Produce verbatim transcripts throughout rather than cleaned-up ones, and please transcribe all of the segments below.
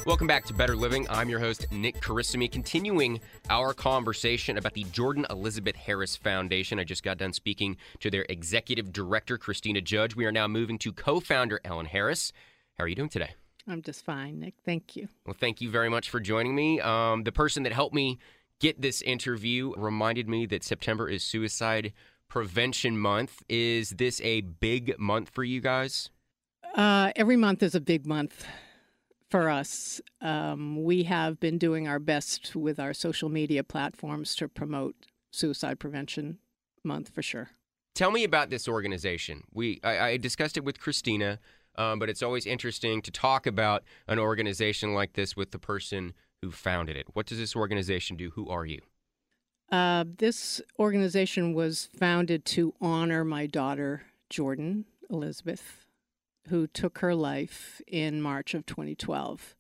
Welcome back to Better Living. I'm your host, Nick Carissimi, continuing our conversation about the Jordan Elizabeth Harris Foundation. I just got done speaking to their executive director, Christina Judge. We are now moving to co-founder Ellen Harris. How are you doing today? I'm just fine, Nick. Thank you. Well, thank you very much for joining me. Um, the person that helped me get this interview reminded me that September is Suicide Prevention Month. Is this a big month for you guys? Uh, every month is a big month for us. Um, we have been doing our best with our social media platforms to promote Suicide Prevention Month for sure. Tell me about this organization. We I, I discussed it with Christina, um, but it's always interesting to talk about an organization like this with the person who founded it. What does this organization do? Who are you? Uh, this organization was founded to honor my daughter, Jordan Elizabeth, who took her life in March of twenty twelve.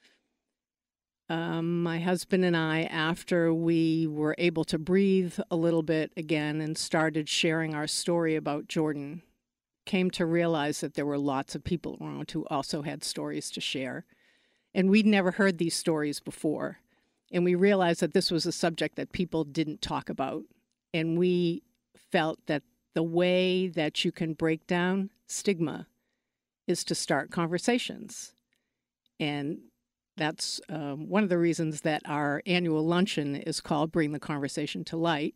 Um, my husband and I, after we were able to breathe a little bit again and started sharing our story about Jordan, came to realize that there were lots of people around who also had stories to share. And we'd never heard these stories before. And we realized that this was a subject that people didn't talk about. And we felt that the way that you can break down stigma is to start conversations. And that's um, one of the reasons that our annual luncheon is called Bring the Conversation to Light.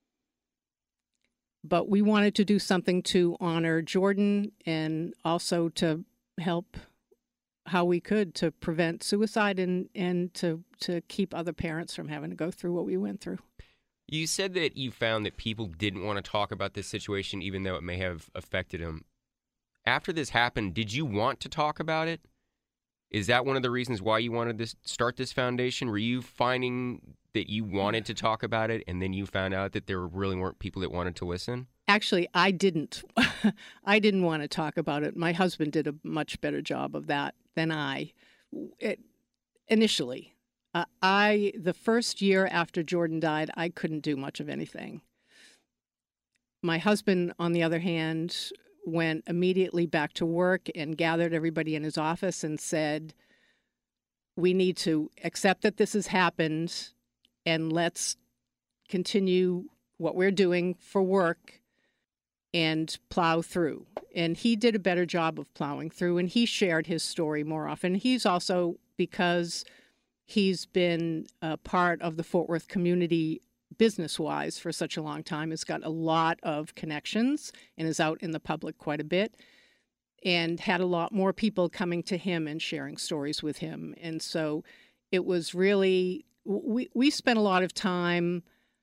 But we wanted to do something to honor Jordan and also to help how we could to prevent suicide and, and to, to keep other parents from having to go through what we went through. You said that you found that people didn't want to talk about this situation even though it may have affected them. After this happened, did you want to talk about it? Is that one of the reasons why you wanted to start this foundation? Were you finding that you wanted to talk about it and then you found out that there really weren't people that wanted to listen? Actually, I didn't. I didn't want to talk about it. My husband did a much better job of that than I. It, initially, uh, I the first year after Jordan died, I couldn't do much of anything. My husband, on the other hand, went immediately back to work and gathered everybody in his office and said, we need to accept that this has happened and let's continue what we're doing for work and plow through. And he did a better job of plowing through, and he shared his story more often. He's also, because he's been a part of the Fort Worth community business-wise for such a long time, has got a lot of connections and is out in the public quite a bit and had a lot more people coming to him and sharing stories with him. And so it was really, we, we spent a lot of time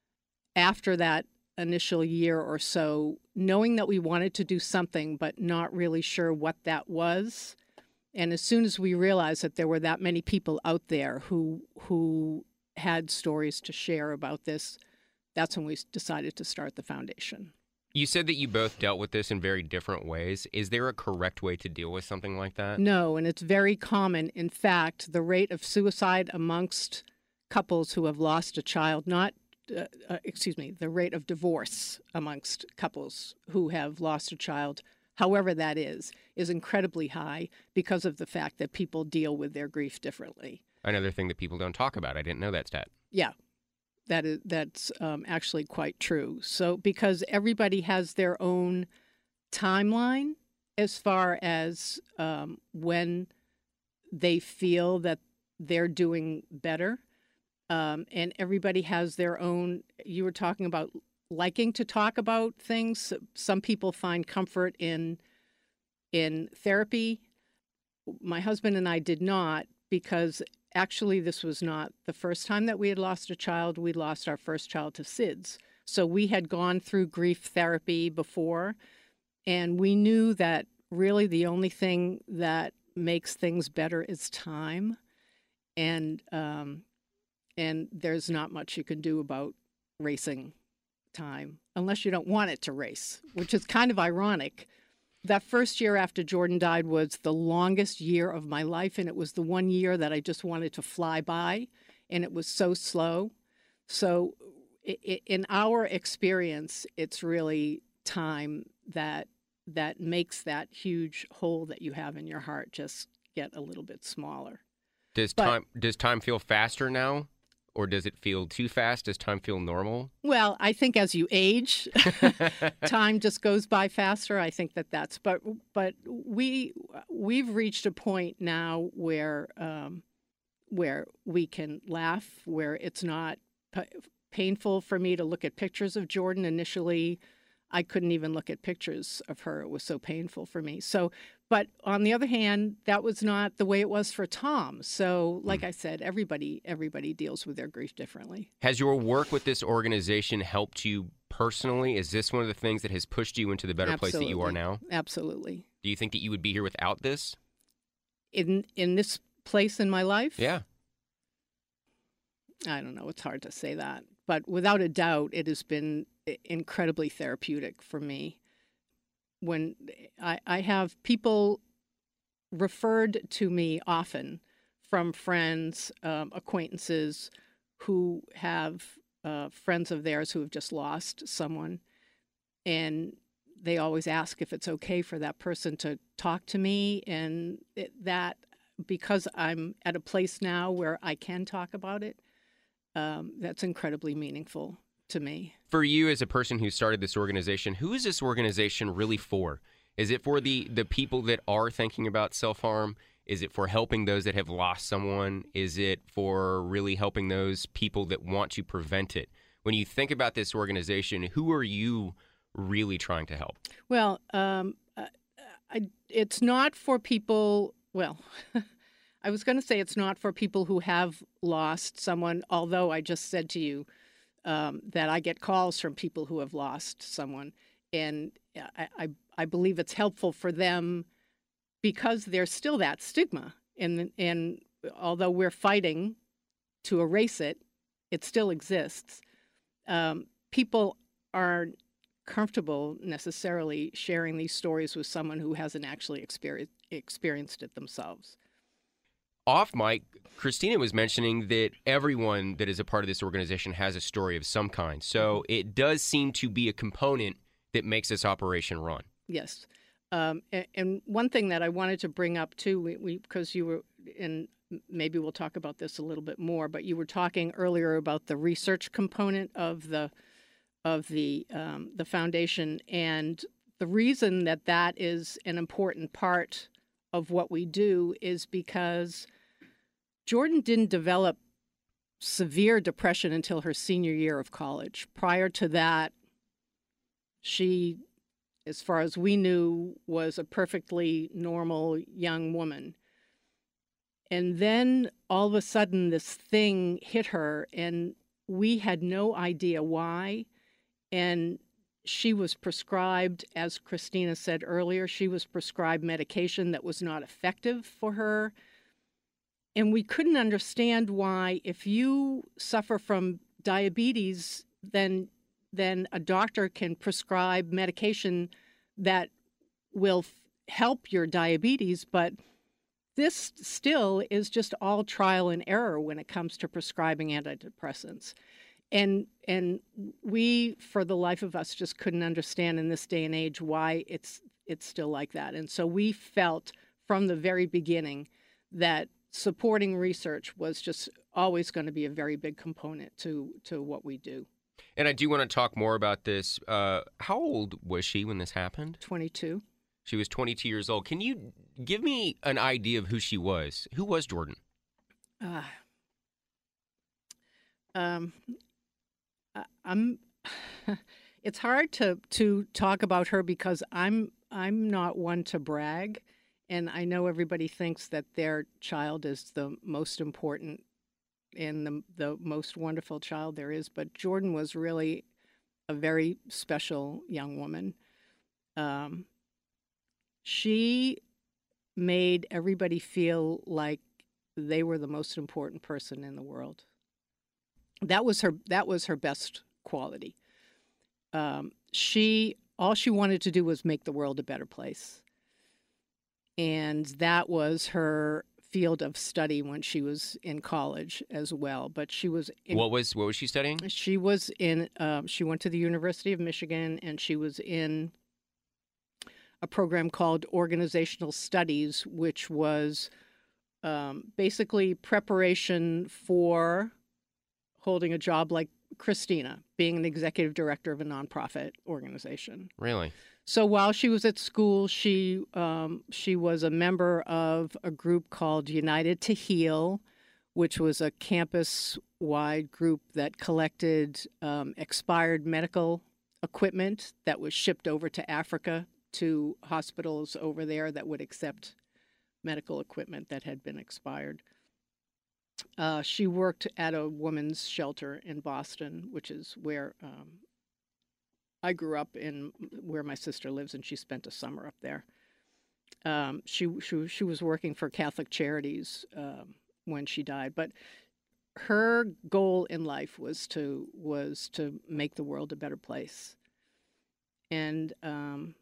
after that initial year or so knowing that we wanted to do something but not really sure what that was. And as soon as we realized that there were that many people out there who who had stories to share about this, that's when we decided to start the foundation. You said that you both dealt with this in very different ways. Is there a correct way to deal with something like that? No, and it's very common. In fact, the rate of suicide amongst couples who have lost a child, not, uh, uh, excuse me, the rate of divorce amongst couples who have lost a child, however that is, is incredibly high because of the fact that people deal with their grief differently. Another thing that people don't talk about. I didn't know that stat. Yeah, that is that's um, actually quite true. So because everybody has their own timeline as far as um, when they feel that they're doing better, um, and everybody has their own. You were talking about liking to talk about things. Some people find comfort in in therapy. My husband and I did not, because actually, this was not the first time that we had lost a child. We lost our first child to S I D S. So we had gone through grief therapy before, and we knew that really the only thing that makes things better is time. And um, and there's not much you can do about racing time unless you don't want it to race, which is kind of ironic. That first year after Jordan died was the longest year of my life, and it was the one year that I just wanted to fly by, and it was so slow. So in our experience, it's really time that that makes that huge hole that you have in your heart just get a little bit smaller. Does But- time does time feel faster now, or does it feel too fast? Does time feel normal? Well, I think as you age, time just goes by faster. I think that that's, but but we we've reached a point now where um, where we can laugh, where it's not p- painful for me to look at pictures of Jordan. Initially, I couldn't even look at pictures of her. It was so painful for me. So, but on the other hand, that was not the way it was for Tom. So, like I said, everybody everybody deals with their grief differently. Has your work with this organization helped you personally? Is this one of the things that has pushed you into the better place that you are now? Absolutely. Do you think that you would be here without this? In in this place in my life? Yeah. I don't know. It's hard to say that. But without a doubt, it has been i- incredibly therapeutic for me. When I, I have people referred to me often from friends, um, acquaintances who have uh, friends of theirs who have just lost someone. And they always ask if it's okay for that person to talk to me. And it, that, because I'm at a place now where I can talk about it, um, that's incredibly meaningful to me. For you as a person who started this organization, who is this organization really for? Is it for the, the people that are thinking about self-harm? Is it for helping those that have lost someone? Is it for really helping those people that want to prevent it? When you think about this organization, who are you really trying to help? Well, um, uh, I, it's not for people, well, I was going to say it's not for people who have lost someone, although I just said to you um, that I get calls from people who have lost someone. And I, I, I believe it's helpful for them because there's still that stigma. And, and although we're fighting to erase it, it still exists. Um, people aren't comfortable necessarily sharing these stories with someone who hasn't actually experi- experienced it themselves. Off mic, Christina was mentioning that everyone that is a part of this organization has a story of some kind. So it does seem to be a component that makes this operation run. Yes. Um, and, and one thing that I wanted to bring up too, we, we because you were, and maybe we'll talk about this a little bit more, but you were talking earlier about the research component of the of the um, the foundation, and the reason that that is an important part of what we do is because Jordan didn't develop severe depression until her senior year of college. Prior to that, she, as far as we knew, was a perfectly normal young woman. And then all of a sudden, this thing hit her, and we had no idea why. And she was prescribed, as Christina said earlier, she was prescribed medication that was not effective for her. And we couldn't understand why, if you suffer from diabetes, then then a doctor can prescribe medication that will f- help your diabetes, but this still is just all trial and error when it comes to prescribing antidepressants. And and we, for the life of us, just couldn't understand in this day and age why it's it's still like that. And so we felt from the very beginning that supporting research was just always going to be a very big component to to what we do. And I do want to talk more about this. Uh, how old was she when this happened? twenty-two. She was twenty-two years old. Can you give me an idea of who she was? Who was Jordan? Uh, um, I- I'm. It's hard to to talk about her because I'm I'm not one to brag, and I know everybody thinks that their child is the most important and the the most wonderful child there is. But Jordan was really a very special young woman. Um, she made everybody feel like they were the most important person in the world. That was her. That was her best quality. Um, she all she wanted to do was make the world a better place, and that was her field of study when she was in college as well. But she was in, What was what was she studying? she was in. Uh, she went to the University of Michigan, and she was in a program called Organizational Studies, which was um, basically preparation for holding a job like Christina, being an executive director of a nonprofit organization. Really? So while she was at school, she um, she was a member of a group called United to Heal, which was a campus-wide group that collected um, expired medical equipment that was shipped over to Africa to hospitals over there that would accept medical equipment that had been expired. Uh, she worked at a women's shelter in Boston, which is where um, I grew up, in where my sister lives, and she spent a summer up there. Um, she, she she was working for Catholic Charities um, when she died, but her goal in life was to was to make the world a better place, and um,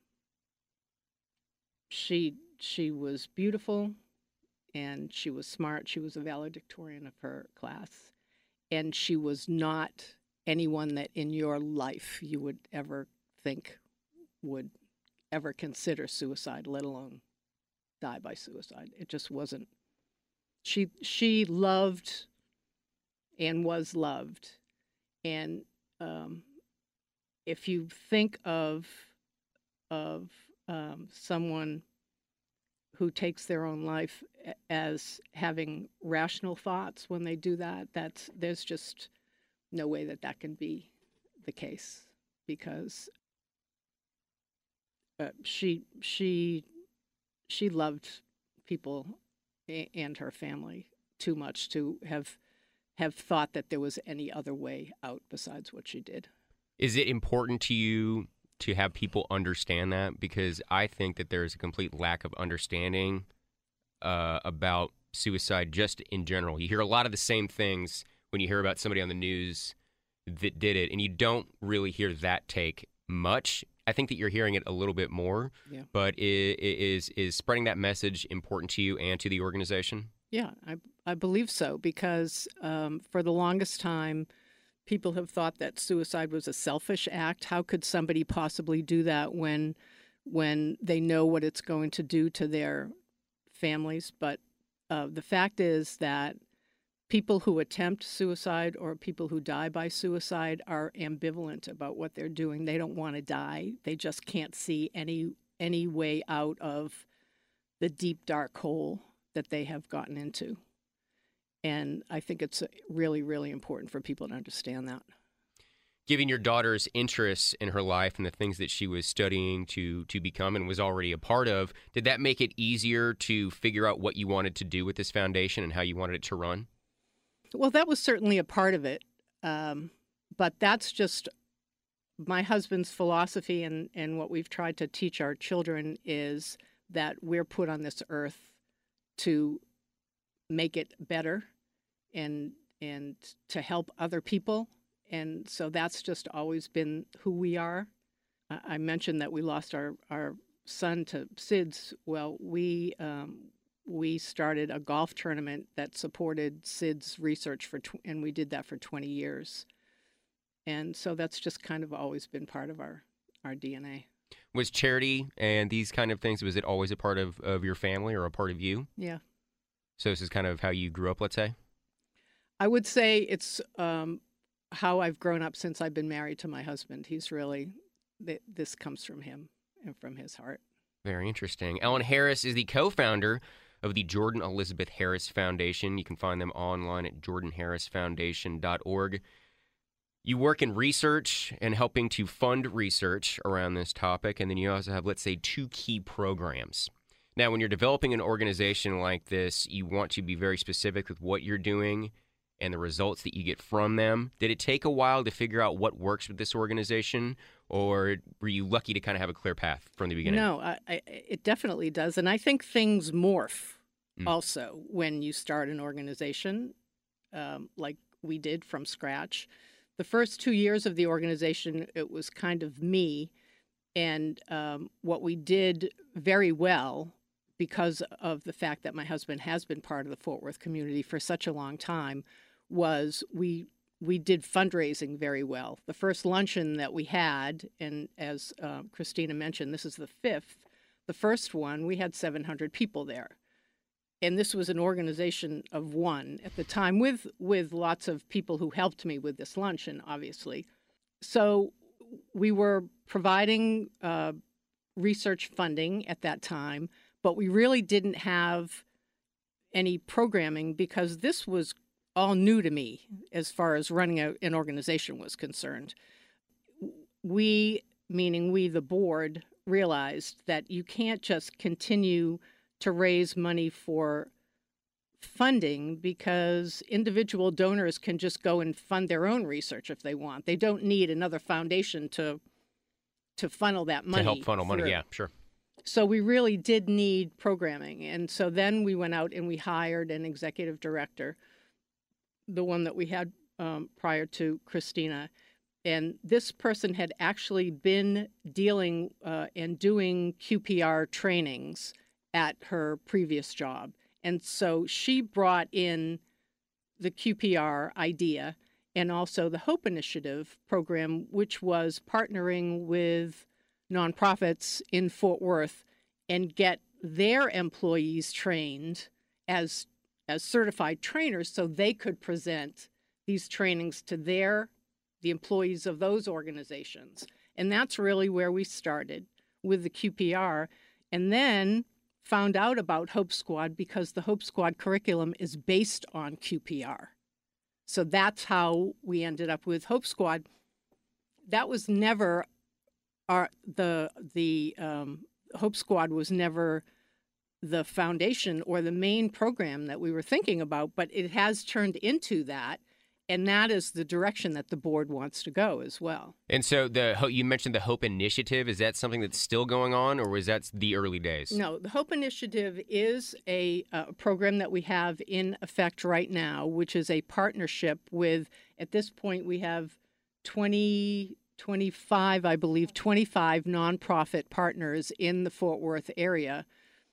she she was beautiful, and she was smart. She was a valedictorian of her class, and she was not anyone that in your life you would ever think would ever consider suicide, let alone die by suicide. It just wasn't. She she loved and was loved, and um, if you think of of um, someone who takes their own life as having rational thoughts when they do that, that's there's just no way that that can be the case, because uh, she she she loved people and her family too much to have have thought that there was any other way out besides what she did. Is it important to you to have people understand that? Because I think that there's a complete lack of understanding uh, about suicide just in general. You hear a lot of the same things when you hear about somebody on the news that did it, and you don't really hear that take much. I think that you're hearing it a little bit more, Yeah. but is is spreading that message important to you and to the organization? Yeah, I I believe so, because um, for the longest time, people have thought that suicide was a selfish act. How could somebody possibly do that when when they know what it's going to do to their families? But uh, the fact is that people who attempt suicide or people who die by suicide are ambivalent about what they're doing. They don't want to die. They just can't see any any way out of the deep, dark hole that they have gotten into. And I think it's really, really important for people to understand that. Given your daughter's interests in her life and the things that she was studying to to become and was already a part of, did that make it easier to figure out what you wanted to do with this foundation and how you wanted it to run? Well, that was certainly a part of it. Um, but that's just my husband's philosophy, and, and what we've tried to teach our children is that we're put on this earth to make it better and and to help other people. And so that's just always been who we are. I mentioned that we lost our, our son to S I D S. Well, we um, we started a golf tournament that supported S I D S research, for tw- and we did that for twenty years. And so that's just kind of always been part of our, our D N A. Was charity and these kind of things, was it always a part of, of your family or a part of you? Yeah. So this is kind of how you grew up, let's say? I would say it's um, how I've grown up since I've been married to my husband. He's really, th- this comes from him and from his heart. Very interesting. Ellen Harris is the co-founder of the Jordan Elizabeth Harris Foundation. You can find them online at jordan harris foundation dot org. You work in research and helping to fund research around this topic, and then you also have, let's say, two key programs. Now, when you're developing an organization like this, you want to be very specific with what you're doing and the results that you get from them. Did it take a while to figure out what works with this organization, or were you lucky to kind of have a clear path from the beginning? No, I, I, it definitely does. And I think things morph Mm. also when you start an organization um, like we did from scratch. The first two years of the organization, it was kind of me. And um, what we did very well, because of the fact that my husband has been part of the Fort Worth community for such a long time, was we we did fundraising very well. The first luncheon that we had, and as uh, Christina mentioned, this is the fifth, the first one, we had seven hundred people there. and this was an organization of one at the time, with with lots of people who helped me with this luncheon, obviously. So we were providing uh, research funding at that time, but we really didn't have any programming because this was all new to me as far as running a, an organization was concerned. We, meaning we, the board, realized that you can't just continue to raise money for funding because individual donors can just go and fund their own research if they want. They don't need another foundation to to funnel that money. To help funnel through. money, yeah, sure. So we really did need programming. And so then we went out and we hired an executive director, the one that we had um, prior to Christina. And this person had actually been dealing uh, and doing Q P R trainings at her previous job. And so she brought in the Q P R idea and also the HOPE Initiative program, which was partnering with nonprofits in Fort Worth and get their employees trained as as certified trainers so they could present these trainings to their the employees of those organizations. And that's really where we started with the Q P R, and then found out about Hope Squad because the Hope Squad curriculum is based on Q P R. So that's how we ended up with Hope Squad. That was never our the the um, Hope Squad was never the foundation or the main program that we were thinking about, but it has turned into that, and that is the direction that the board wants to go as well. And so the you mentioned the HOPE Initiative. Is that something that's still going on, or was that the early days? No, the HOPE Initiative is a, a program that we have in effect right now, which is a partnership with, at this point, we have twenty, twenty-five, I believe, twenty-five nonprofit partners in the Fort Worth area.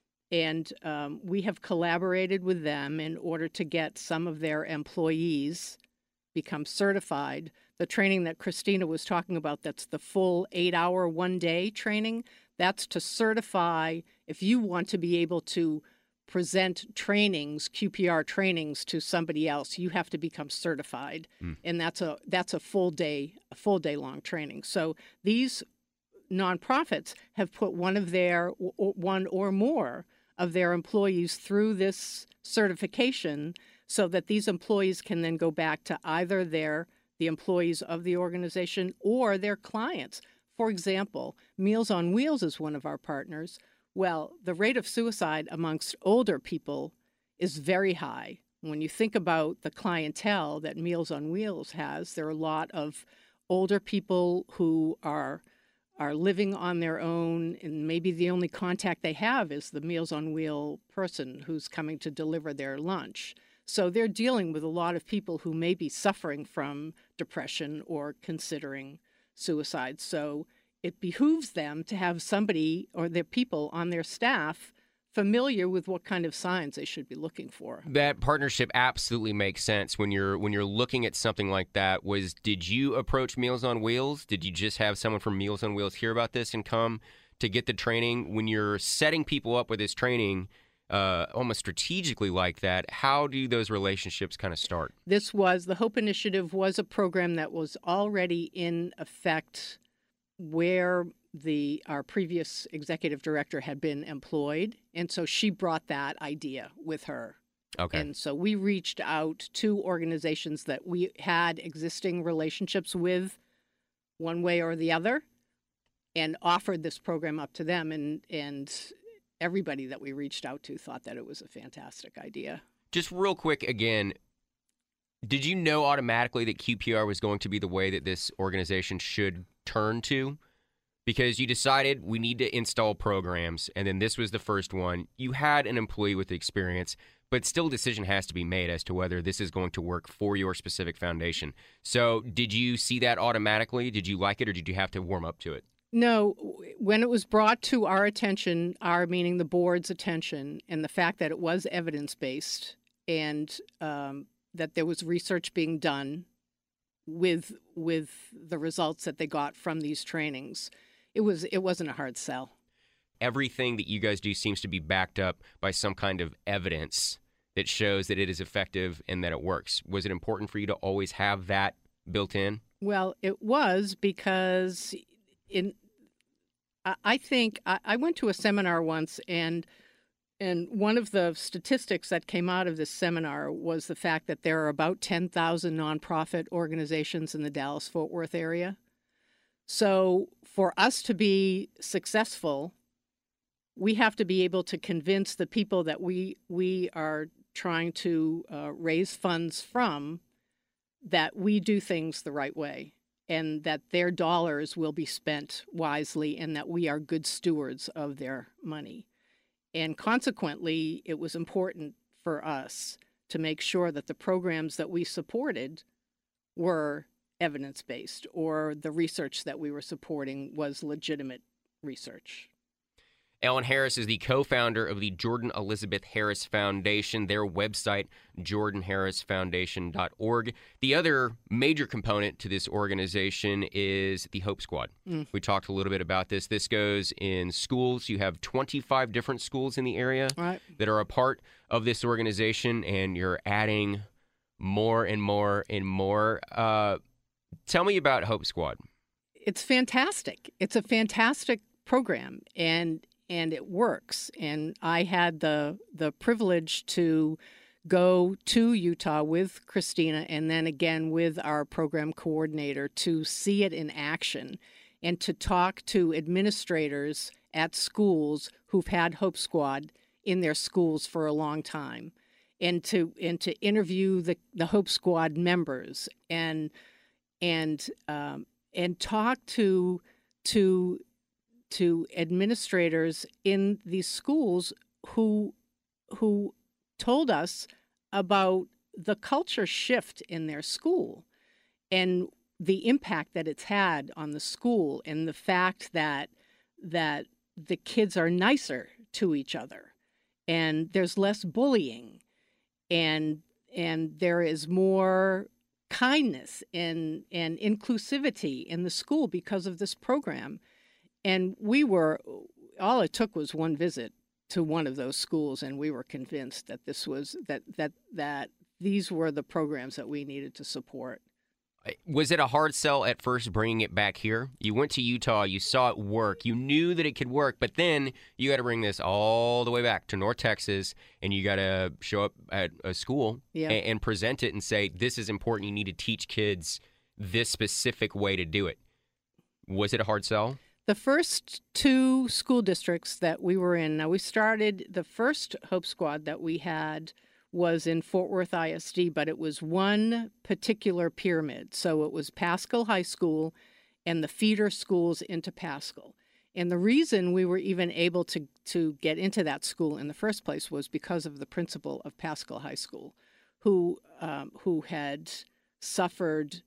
And um, we have collaborated with them in order to get some of their employees become certified. The training that Christina was talking about, that's the full eight-hour, one-day training, that's to certify, if you want to be able to present trainings, Q P R trainings to somebody else, you have to become certified. Mm. And that's a that's a full day, a full day long training. So these nonprofits have put one of their, one or more of their employees through this certification so that these employees can then go back to either their the employees of the organization or their clients. For example, Meals on Wheels is one of our partners. Well, the rate of suicide amongst older people is very high. When you think about the clientele that Meals on Wheels has, there are a lot of older people who are are living on their own, and maybe the only contact they have is the Meals on Wheel person who's coming to deliver their lunch. So they're dealing with a lot of people who may be suffering from depression or considering suicide. So it behooves them to have somebody or their people on their staff familiar with what kind of signs they should be looking for. That partnership absolutely makes sense when you're when you're looking at something like that. Was did you approach Meals on Wheels? Did you just have someone from Meals on Wheels hear about this and come to get the training? When you're setting people up with this training, uh, almost strategically like that, how do those relationships kind of start? This was, the HOPE Initiative was a program that was already in effect where the our previous executive director had been employed, and so she brought that idea with her. Okay. And so we reached out to organizations that we had existing relationships with one way or the other and offered this program up to them, and and everybody that we reached out to thought that it was a fantastic idea. Just real quick again, did you know automatically that Q P R was going to be the way that this organization should turn to? Because you decided we need to install programs, and then this was the first one. You had an employee with experience, but still a decision has to be made as to whether this is going to work for your specific foundation. So did you see that automatically? Did you like it, or did you have to warm up to it? No. When it was brought to our attention, our meaning the board's attention, and the fact that it was evidence-based and um, that there was research being done with with the results that they got from these trainings, It was it wasn't a hard sell. everything that you guys do seems to be backed up by some kind of evidence that shows that it is effective and that it works. Was it important for you to always have that built in? Well, it was because in I I think I, I went to a seminar once, and and one of the statistics that came out of this seminar was the fact that there are about ten thousand nonprofit organizations in the Dallas-Fort Worth area. So for us to be successful, we have to be able to convince the people that we we are trying to uh, raise funds from that we do things the right way and that their dollars will be spent wisely and that we are good stewards of their money. And consequently, it was important for us to make sure that the programs that we supported were evidence-based, or the research that we were supporting was legitimate research. Ellen Harris is the co-founder of the Jordan Elizabeth Harris Foundation, their website, jordan harris foundation dot org. The other major component to this organization is the Hope Squad. Mm. We talked a little bit about this. This goes in schools. You have twenty-five different schools in the area right. that are a part of this organization, and you're adding more and more and more. Uh, tell me about Hope Squad. It's fantastic. It's a fantastic program, and and it works. And I had the the privilege to go to Utah with Christina and then again with our program coordinator to see it in action and to talk to administrators at schools who've had Hope Squad in their schools for a long time, and to and to interview the, the Hope Squad members and and um, and talk to to to administrators in these schools who who told us about the culture shift in their school and the impact that it's had on the school, and the fact that that the kids are nicer to each other and there's less bullying and and there is more kindness and and inclusivity in the school because of this program. And we were, all it took was one visit to one of those schools, and we were convinced that this was, that that that these were the programs that we needed to support. Was it a hard sell at first bringing it back here? You went to Utah, you saw it work, you knew that it could work, but then you got to bring this all the way back to North Texas, and you got to show up at a school yeah. and, and present it and say, this is important, you need to teach kids this specific way to do it. Was it a hard sell? The first two school districts that we were in, now we started, the first Hope Squad that we had was in Fort Worth I S D, but it was one particular pyramid. So it was Paschal High School and the feeder schools into Paschal. And the reason we were even able to, to get into that school in the first place was because of the principal of Paschal High School, who um, who had suffered,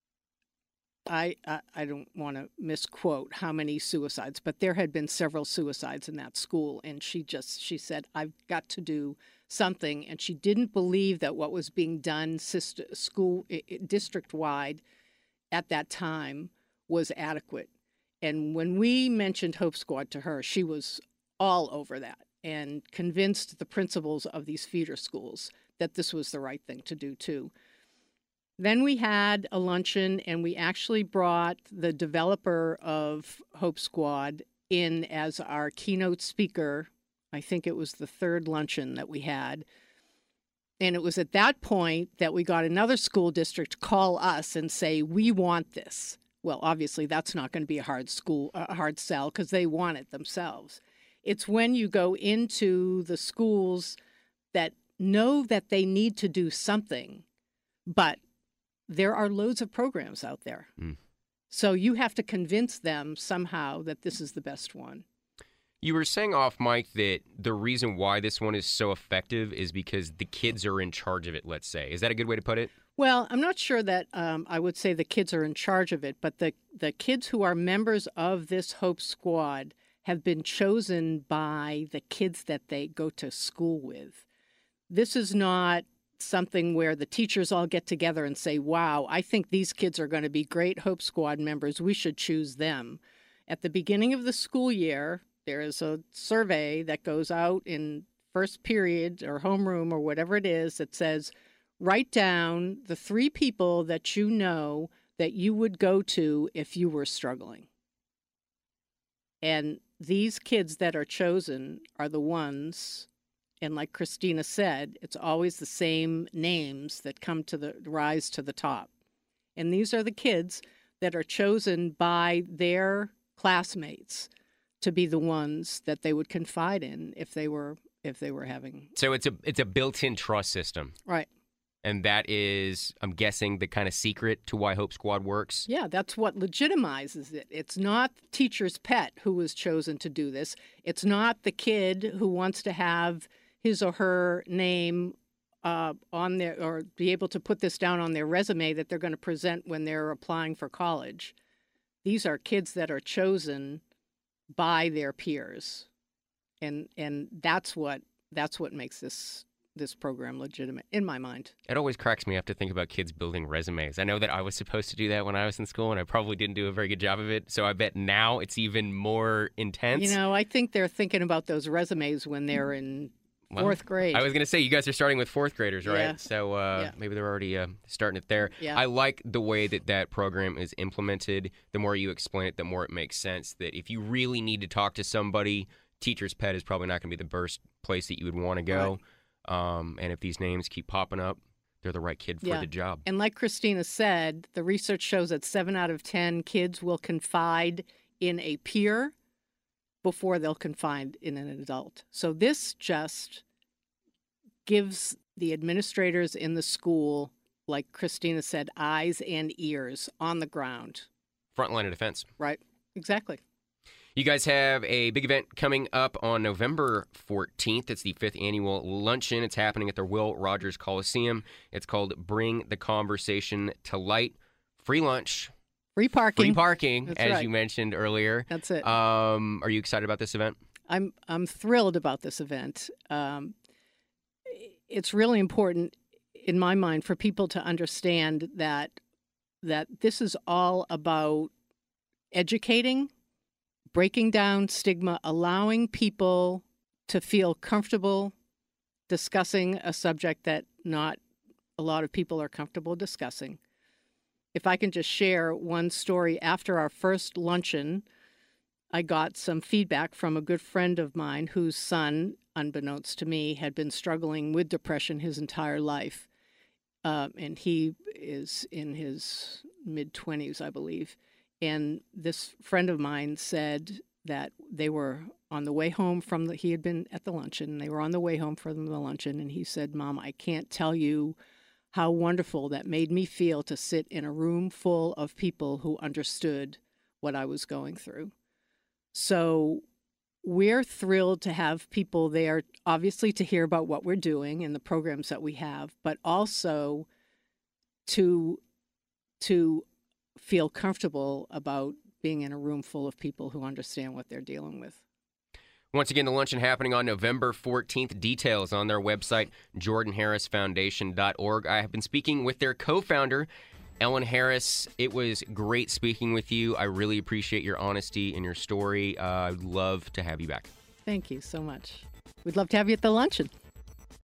I, I, I don't want to misquote how many suicides, but there had been several suicides in that school. And she just, she said, I've got to do something. And she didn't believe that what was being done sister, school district-wide at that time was adequate. And when we mentioned Hope Squad to her, she was all over that and convinced the principals of these feeder schools that this was the right thing to do too. Then we had a luncheon, and we actually brought the developer of Hope Squad in as our keynote speaker. I think it was the third luncheon that we had. And it was at that point that we got another school district call us and say, we want this. Well, obviously, that's not going to be a hard school, a hard sell, because they want it themselves. It's when you go into the schools that know that they need to do something, but there are loads of programs out there. Mm. So you have to convince them somehow that this is the best one. You were saying off mic that the reason why this one is so effective is because the kids are in charge of it, let's say. Is that a good way to put it? Well, I'm not sure that um, I would say the kids are in charge of it, but the, the kids who are members of this Hope Squad have been chosen by the kids that they go to school with. This is not something where the teachers all get together and say, wow, I think these kids are going to be great Hope Squad members. We should choose them. At the beginning of the school year, there is a survey that goes out in first period or homeroom or whatever it is that says, write down the three people that you know that you would go to if you were struggling. And these kids that are chosen are the ones, and like Christina said, it's always the same names that come to the rise to the top. And these are the kids that are chosen by their classmates to be the ones that they would confide in if they were if they were having. So it's a it's a built-in trust system. Right. And that is, I'm guessing, the kind of secret to why Hope Squad works. Yeah, that's what legitimizes it. It's not the teacher's pet who was chosen to do this. It's not the kid who wants to have his or her name uh, on their, or be able to put this down on their resume that they're going to present when they're applying for college. These are kids that are chosen by their peers. And and that's what that's what makes this this program legitimate, in my mind. It always cracks me up to think about kids building resumes. I know that I was supposed to do that when I was in school, and I probably didn't do a very good job of it. So I bet now it's even more intense. You know, I think they're thinking about those resumes when they're in Well, fourth grade. I was going to say, you guys are starting with fourth graders, right? Yeah. So uh, Yeah. maybe they're already uh, starting it there. Yeah. I like the way that that program is implemented. The more you explain it, the more it makes sense that if you really need to talk to somebody, teacher's pet is probably not going to be the first place that you would want to go. Right. Um, and if these names keep popping up, they're the right kid for Yeah. the job. And like Christina said, the research shows that seven out of ten kids will confide in a peer before they'll confide in an adult. So this just gives the administrators in the school, like Christina said, eyes and ears on the ground. Front line of defense. Right? Exactly. You guys have a big event coming up on November fourteenth. It's the fifth annual luncheon. It's happening at the Will Rogers Coliseum. It's called Bring the Conversation to Light. Free lunch. Free parking. Free parking, That's as right. you mentioned earlier. That's it. Um, are you excited about this event? I'm I'm thrilled about this event. Um, it's really important, in my mind, for people to understand that that this is all about educating, breaking down stigma, allowing people to feel comfortable discussing a subject that not a lot of people are comfortable discussing. If I can just share one story, after our first luncheon, I got some feedback from a good friend of mine whose son, unbeknownst to me, had been struggling with depression his entire life. Uh, and he is in his mid-twenties, I believe. And this friend of mine said that they were on the way home from the, he had been at the luncheon, they were on the way home from the luncheon, and he said, "Mom, I can't tell you how wonderful that made me feel to sit in a room full of people who understood what I was going through." So we're thrilled to have people there, obviously to hear about what we're doing and the programs that we have, but also to to feel comfortable about being in a room full of people who understand what they're dealing with. Once again, the luncheon happening on November fourteenth. Details on their website, jordan harris foundation dot org. I have been speaking with their co-founder, Ellen Harris. It was great speaking with you. I really appreciate your honesty and your story. Uh, I'd love to have you back. Thank you so much. We'd love to have you at the luncheon.